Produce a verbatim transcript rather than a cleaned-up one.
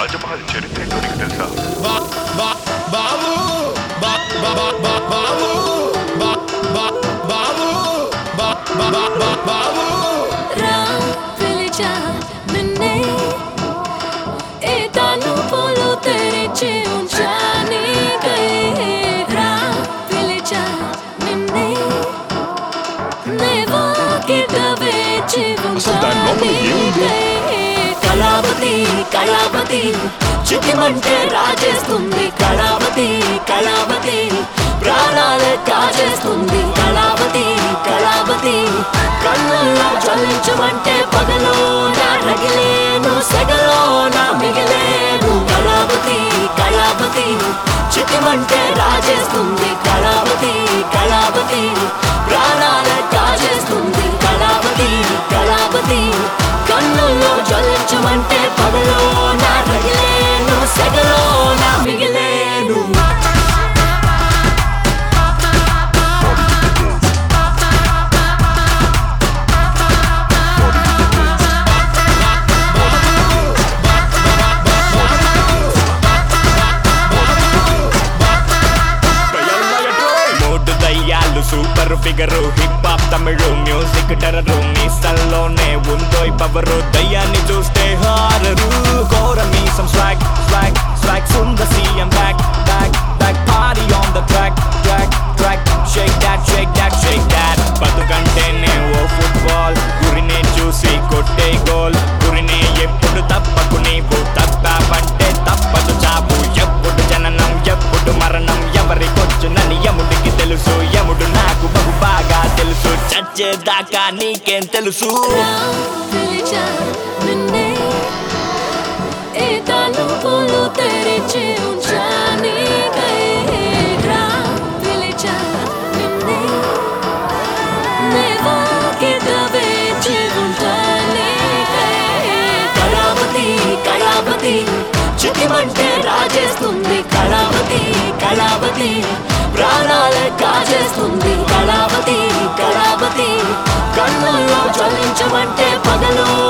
తాజ్మహల్ చరిత్ర ఏంటో నీకు తెలుసా? బాబు బాబు బాబు రా పిలిచా నిన్నే ఏ తాను పోలో తెరిచి ఉంచాని రా పిలిచా నిన్నే నేవా కిట వేచి ఉంచాని కళావతి కళావతి చిటిమంటే రాజేస్తుంది కళావతి కళావతి ప్రాణాలే కాజేస్తుంది కళావతి కళావతి కన్నుల్లో జ్వలించమంటే పగలో నా రగిలేను సెగలో నా మిగిలేను కళావతి కళావతి చిటిమంటే రాజేస్తుంది కళావతి కళావతి ప్రాణాలే కాజేస్తుంది కళావతి కళావతి కన్నుల్లో జ్వలించమంటే పగలో నా రగిలేను సెగలో నా మిగిలేను super figure hip hop Tamil music terror మీసల్లోనే ఉందో పవరు దయ్యాన్ని చూస్తే హారరు ఘోర మీసం స్వాగ్ స్వాగ్ స్వాగ్ సుంద సీఎం back back back party on the track track track shake that shake that shake that బతుకంటేనే ఓ ఫుట్బాల్ గురినే చూసి కొట్టే గోల్ గురినే ఎప్పుడు తప్పకు నీవు తప్పావంటే తప్పదు చాపు ఎప్పుడు జననం ఎప్పుడు మరణం ఎవరికొచ్చునని యముడికి తెలుసు యముడు నాకు బహు బాగా తెలుసు చచ్చేదాకా నీకేం తెలుసు పిలిచా నిన్నే ఏ తాను పోలో తెరిచి ఉంచాని రా పిలిచా నిన్నే నేవా కిట వేచి ఉంటాని కళావతి కళావతి చిటిమంటే రాజేస్తుంది కళావతి కళావతి ప్రాణాలే కాజేస్తుంది కళావతి కళావతి కన్నుల్లో జ్వలించమంటే పగలో